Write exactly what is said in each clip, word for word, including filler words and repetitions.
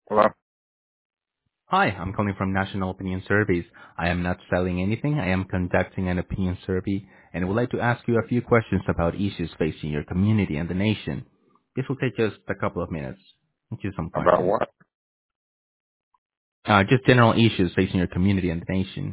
Hello? Hi, I'm calling from National Opinion Surveys. I am not selling anything. I am conducting an opinion survey and would like to ask you a few questions about issues facing your community and the nation. This will take just a couple of minutes. Thank you. Some About questions. what? Uh, just general issues facing your community and the nation.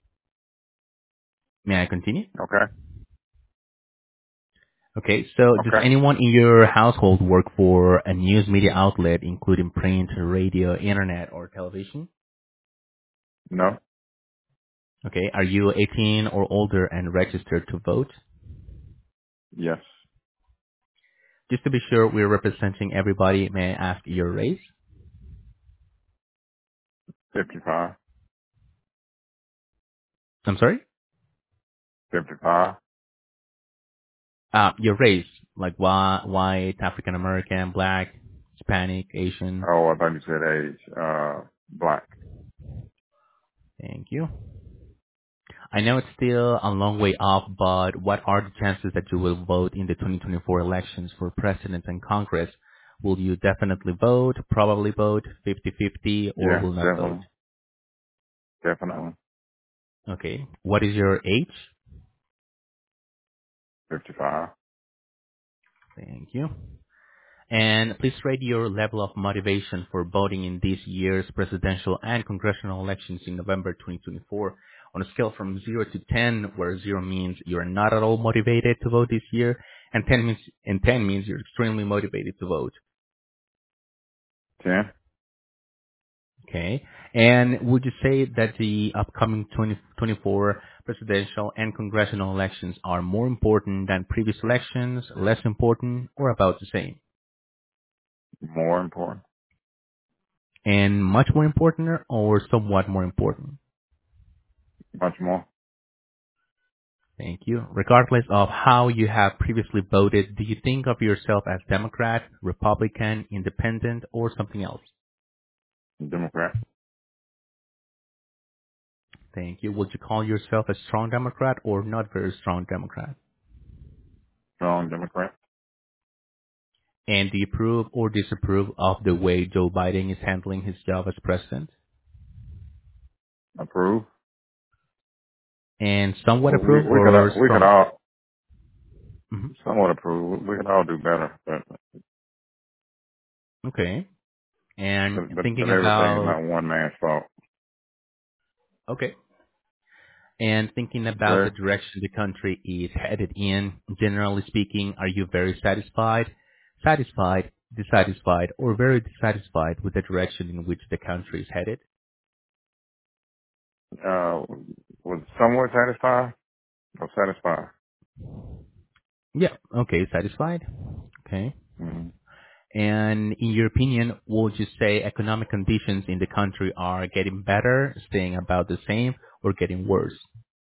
May I continue? Okay. Okay, so does Okay. anyone in your household work for a news media outlet, including print, radio, internet, or television? No? Okay, are you eighteen or older and registered to vote? Yes. Just to be sure we're representing everybody, may I ask your race? fifty-five. I'm sorry? fifty-five. Uh, your race, like whi- white, African American, black, Hispanic, Asian. Oh, I thought you said age. Uh, black. Thank you. I know it's still a long way off, but what are the chances that you will vote in the twenty twenty-four elections for president and Congress? Will you definitely vote, probably vote, fifty-fifty, or Yeah, will not vote? definitely. Definitely. Okay. What is your age? fifty-five. Thank you. And please rate your level of motivation for voting in this year's presidential and congressional elections in November twenty twenty-four on a scale from zero to ten, where zero means you're not at all motivated to vote this year, and ten means, and ten means you're extremely motivated to vote. ten? Okay. And would you say that the upcoming twenty twenty-four presidential and congressional elections are more important than previous elections, less important, or about the same? More important. And much more important or somewhat more important? Much more. Thank you. Regardless of how you have previously voted, do you think of yourself as Democrat, Republican, Independent, or something else? Democrat. Thank you. Would you call yourself a strong Democrat or not very strong Democrat? Strong Democrat. And do you approve or disapprove of the way Joe Biden is handling his job as president? Approve. And somewhat We, we, approve we could, or all- we could strong? all, hmm somewhat approve. We could all do better, but, Okay. And but, but, but thinking everything is about, not one man's fault. okay. And thinking about the Sir? direction the country is headed in, generally speaking, are you very satisfied, satisfied, dissatisfied, or very dissatisfied with the direction in which the country is headed? Uh, was somewhat satisfied or satisfied? Yeah. Okay, satisfied. Okay. Mm-hmm. And in your opinion, would you say economic conditions in the country are getting better, staying about the same, or getting worse?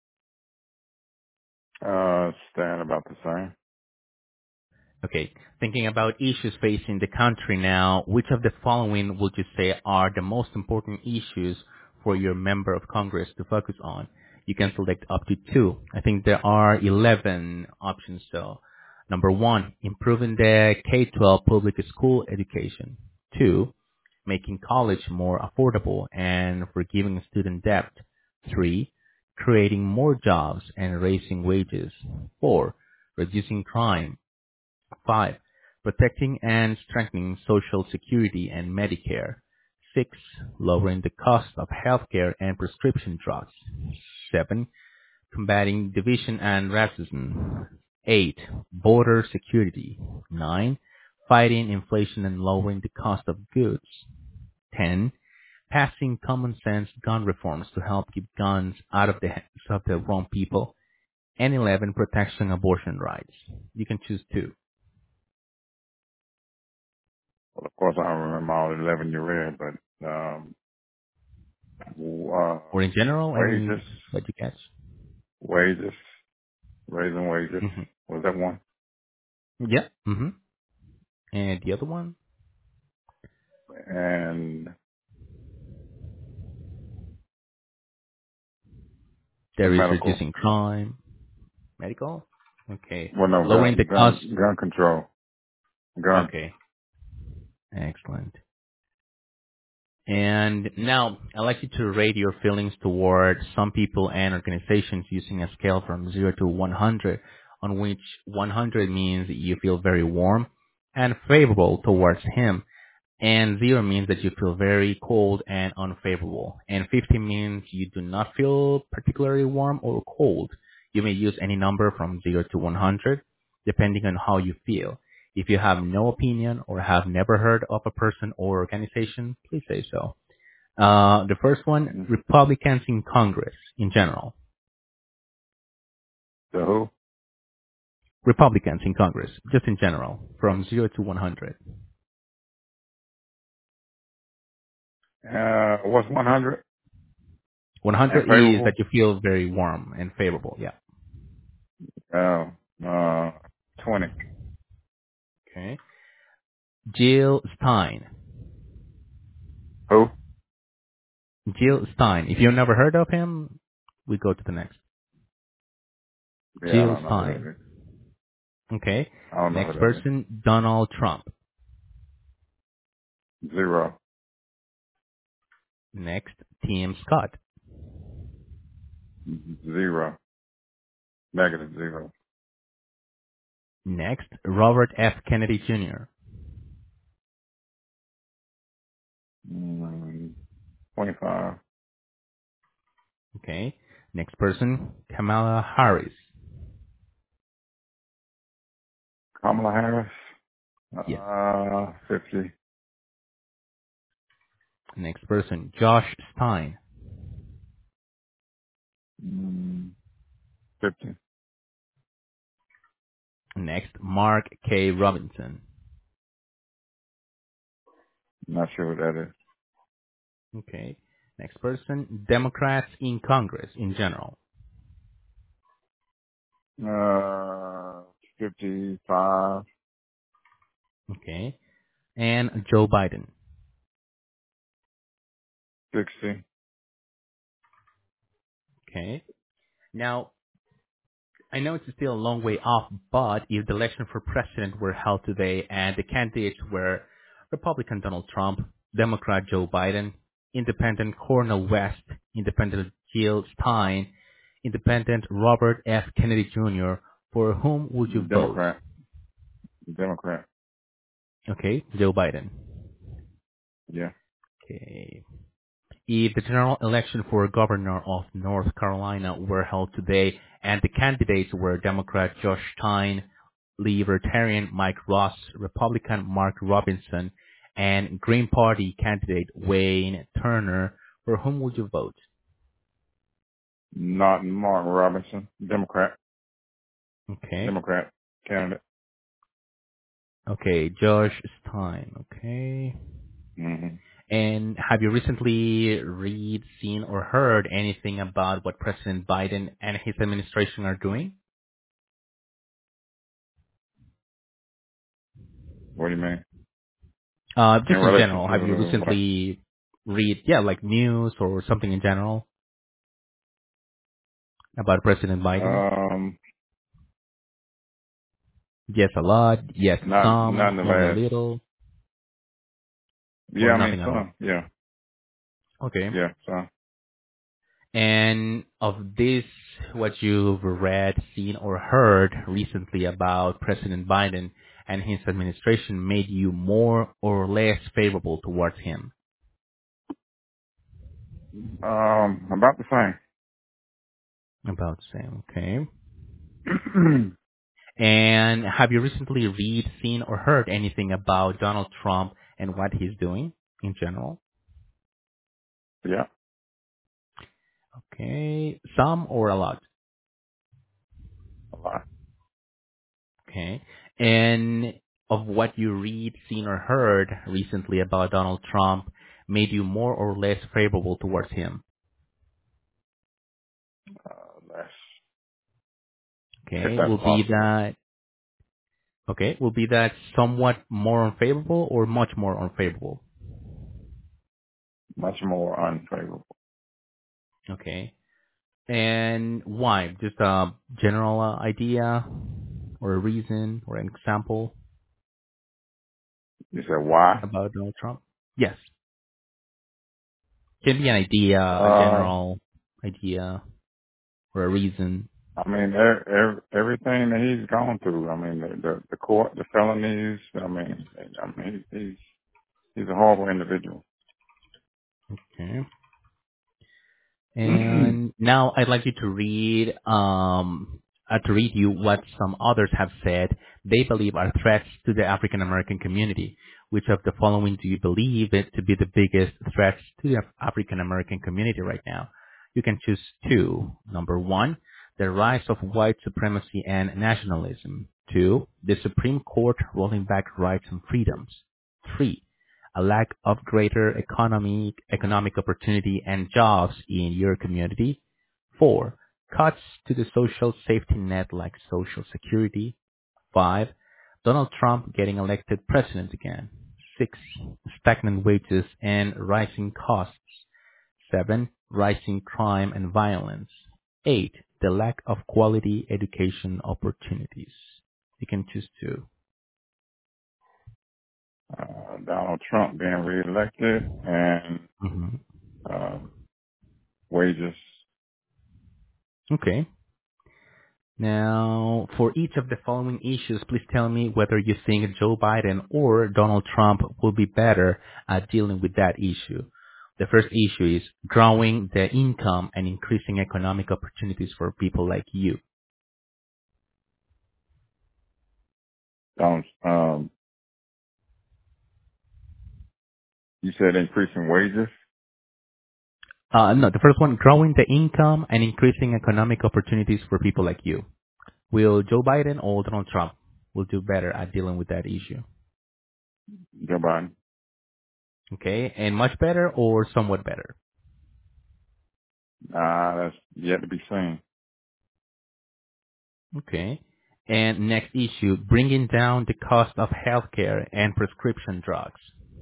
Uh, stand about the same. Okay. Thinking about issues facing the country now, which of the following would you say are the most important issues for your member of Congress to focus on? You can select up to two. I think there are eleven options. So, number one, improving the K twelve public school education. Two, making college more affordable and forgiving student debt. Three, creating more jobs and raising wages. Four, reducing crime. Five, protecting and strengthening Social Security and Medicare. Six, lowering the cost of healthcare and prescription drugs. Seven, combating division and racism. Eight, border security. Nine, fighting inflation and lowering the cost of goods. Ten, passing common sense gun reforms to help keep guns out of the hands of the wrong people. And eleven, protecting abortion rights. You can choose two. Well, of course, I don't remember all eleven you read, but um, uh, Or in general, any wages, that you catch? wages, raising wages. hmm Was that one? Yeah. hmm And the other one, And there and is medical. reducing crime, medical. Okay. Well, no, Lowering the gun, cost. gun, gun control. Gun. Okay. Excellent. And now, I'd like you to rate your feelings toward some people and organizations using a scale from zero to one hundred, on which one hundred means you feel very warm and favorable towards him, and zero means that you feel very cold and unfavorable, and fifty means you do not feel particularly warm or cold. You may use any number from zero to one hundred, depending on how you feel. If you have no opinion or have never heard of a person or organization, please say so. Uh, the first one, Mm-hmm. Republicans in Congress in general. The who? Republicans in Congress, just in general, from zero to one hundred. Uh, what's one hundred? And one hundred is that favorable? you feel very warm and favorable, yeah. Uh, uh, twenty. Okay. Jill Stein. Who? Jill Stein. If you've never heard of him, we go to the next. Yeah, I Jill don't know who Stein. that is. Okay. I don't know who Next that person, Donald Trump. is. Zero. Next, Tim Scott. Zero. Negative zero. Next, Robert F. Kennedy Junior Mm, twenty-five. Okay. Next person, Kamala Harris. Kamala Harris. Yes. Uh, fifty. Next person, Josh Stein. Mm, fifty. Next, Mark K. Robinson. Not sure what that is. Okay. Next person, Democrats in Congress in general. Uh, fifty-five. Okay. And Joe Biden. sixty. Okay. Now, I know it's still a long way off, but if the election for president were held today and the candidates were Republican Donald Trump, Democrat Joe Biden, Independent Cornel West, Independent Jill Stein, Independent Robert F. Kennedy Junior, for whom would you vote? Democrat. Democrat. Okay, Joe Biden. Yeah. Okay. If the general election for governor of North Carolina were held today and the candidates were Democrat Josh Stein, Libertarian Mike Ross, Republican Mark Robinson, and Green Party candidate Wayne Turner, for whom would you vote? Not Martin Robinson. Democrat. Okay. Democrat candidate. Okay, Josh Stein. Okay. Mm-hmm. And have you recently read, seen, or heard anything about what President Biden and his administration are doing? What do you mean? Uh, In just in relation general, have you to what? recently read, yeah, like news or something in general about President Biden? Um, Yes, a lot. Yes, not, not some. in the Only a last. little, Yeah, or I mean nothing at all. some. Yeah. Okay. Yeah, some. And of this, what you've read, seen, or heard recently about President Biden and his administration made you more or less favorable towards him? Um, about the About the same. Okay. same. And have you recently read, seen, or heard anything about Donald Trump and what he's doing in general? Yeah, Okay. Some or a lot? a lot. Okay. And of what you read, seen, or heard recently about Donald Trump made you more or less favorable towards him? Uh, less, if Okay. that's Will be possible. that, okay. Will be that somewhat more unfavorable or much more unfavorable? Much more unfavorable. Okay. And why? Just a general uh, idea or a reason or an example You said why? about Donald Trump? Yes. Can be an idea, a Uh, general idea, or a reason. I mean, er, er, everything that he's gone through. I mean, the, the the court, the felonies. I mean, I mean, he's he's a horrible individual. Okay. And now I'd like you to read, um, uh, to read you what some others have said they believe are threats to the African American community. Which of the following do you believe it to be the biggest threats to the African American community right now? You can choose two. Number one, the rise of white supremacy and nationalism. Two, the Supreme Court rolling back rights and freedoms. Three, a lack of greater economic economic opportunity and jobs in your community. Four, cuts to the social safety net like Social Security. Five, Donald Trump getting elected president again. Six, stagnant wages and rising costs. Seven, rising crime and violence. Eight, the lack of quality education opportunities. You can choose two. uh, Donald Trump being reelected and hmm uh, wages. Okay. Now, for each of the following issues, please tell me whether you think Joe Biden or Donald Trump will be better at dealing with that issue. The first issue is growing the income and increasing economic opportunities for people like you. Donald, um, you said increasing wages. Uh, no, the first one, growing the income and increasing economic opportunities for people like you. Will Joe Biden or Donald Trump will do better at dealing with that issue? Joe Biden. Okay, and much better or somewhat better? Uh, that's yet to be seen. Okay. And next issue, bringing down the cost of healthcare and prescription drugs.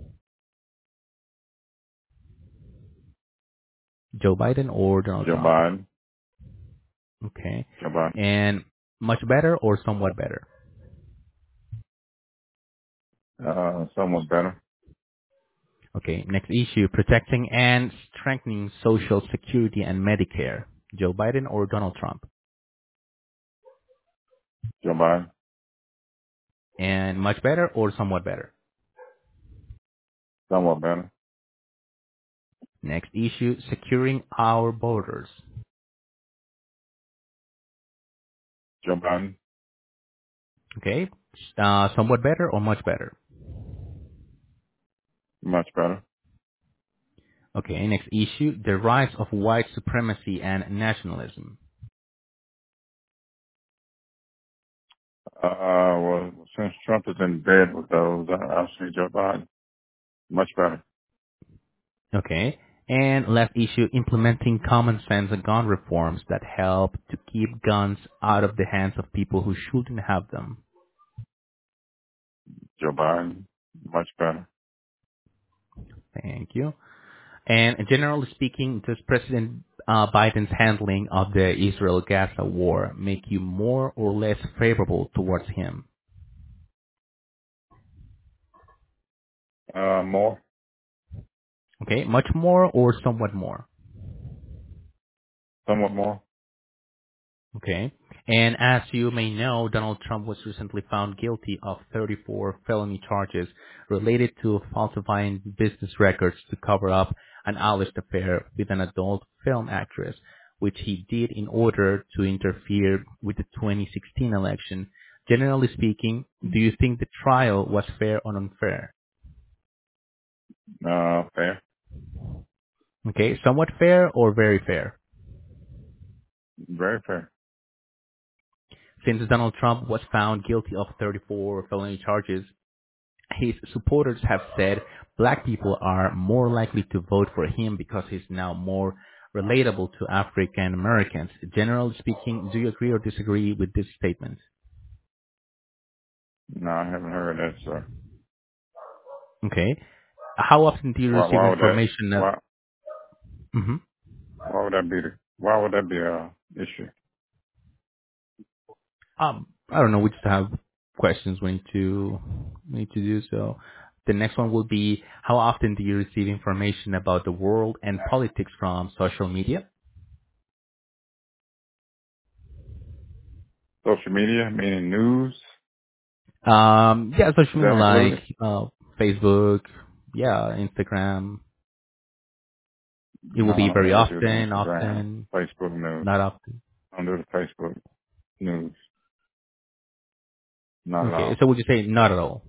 Joe Biden or Donald Joe Trump? Biden. Okay. Joe Biden. And much better or somewhat better? Uh, somewhat better. Okay. Next issue, protecting and strengthening Social Security and Medicare. Joe Biden or Donald Trump? Joe Biden. And much better or somewhat better? Somewhat better. Next issue, securing our borders. Joe Biden. Okay. Uh, somewhat better or much better? Much better. Okay, next issue, the rise of white supremacy and nationalism. Uh, well, since Trump is in bed with those, I, I'll say Joe Biden. Much better. Okay, and last issue, implementing common sense gun reforms that help to keep guns out of the hands of people who shouldn't have them. Joe Biden. Much better. Thank you. And generally speaking, does President uh, Biden's handling of the Israel-Gaza war make you more or less favorable towards him? Uh, more. Okay, much more or somewhat more? Somewhat more. Okay. And as you may know, Donald Trump was recently found guilty of thirty-four felony charges related to falsifying business records to cover up an alleged affair with an adult film actress, which he did in order to interfere with the twenty sixteen election. Generally speaking, do you think the trial was fair or unfair? Uh, fair. Okay, somewhat fair or very fair? Very fair. Since Donald Trump was found guilty of thirty-four felony charges, his supporters have said black people are more likely to vote for him because he's now more relatable to African Americans. Generally speaking, do you agree or disagree with this statement? No, I haven't heard that, sir. Okay. How often do you Why, receive why would that, information that, why, mhm. why would that be the, why would that be a issue? um, I don't know, we just have questions we need to, we need to do so. The next one will be, how often do you receive information about the world and politics from social media? Social media, meaning news. Um, yeah, social Is media that like included? uh, Facebook, yeah, Instagram. It No, will be I very never do the often, Instagram, often, Facebook news. not often. I don't do the Facebook news. Not at Okay, all. so would you say not at all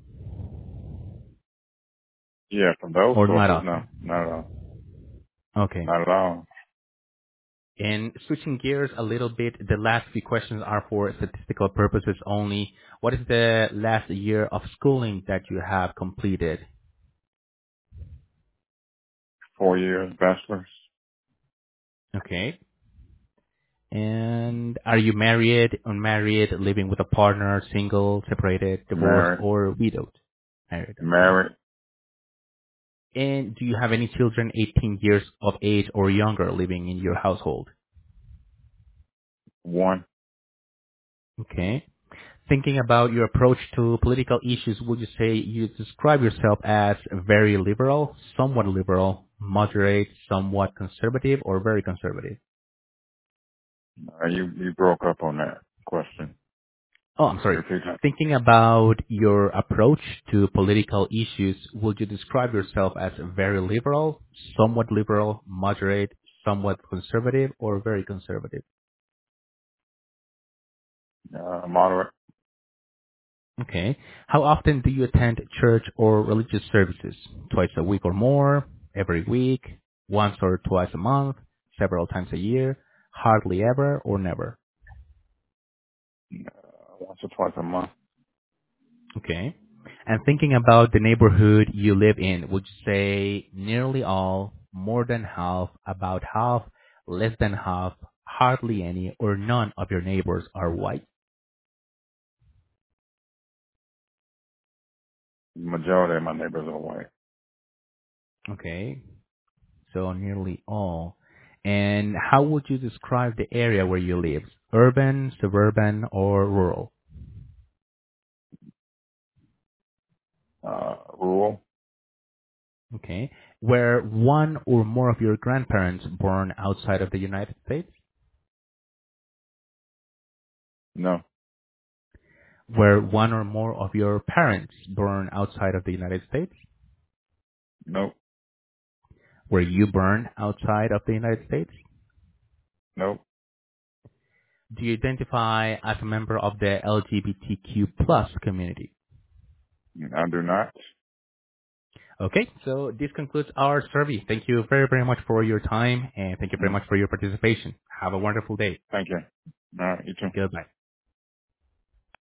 Yeah, from those or not sources, no, often? not at all. Okay. Not at all. And switching gears a little bit, the last few questions are for statistical purposes only. What is the last year of schooling that you have completed? Four years, bachelor's, Okay. And are you married, unmarried, living with a partner, single, separated, divorced, married, or widowed? Married, okay. married, And do you have any children eighteen years of age or younger living in your household? one, Okay. Thinking about your approach to political issues, would you say you describe yourself as very liberal, somewhat liberal, moderate, somewhat conservative, or very conservative? uh, you, you broke up on that question. Oh, I'm Can you sorry. repeat that? Thinking about your approach to political issues, would you describe yourself as very liberal, somewhat liberal, moderate, somewhat conservative, or very conservative? Uh, moderate, Okay. How often do you attend church or religious services? Twice a week or more? Every week? Once or twice a month? Several times a year? Hardly ever or never? uh, once or twice a month. Okay. And thinking about the neighborhood you live in, would you say nearly all, more than half, about half, less than half, hardly any, or none of your neighbors are white? Majority of my neighbors are white. Okay. So nearly all. And how would you describe the area where you live? Urban, suburban, or rural? Uh, rural, Okay. Were one or more of your grandparents born outside of the United States? no, Were one or more of your parents born outside of the United States? nope, Were you born outside of the United States? nope, Do you identify as a member of the L G B T Q plus community? I do not. Okay, so this concludes our survey. Thank you very, very much for your time, and thank you very Mm, much for your participation. Have a wonderful day. thank you. All right, you too. Goodbye.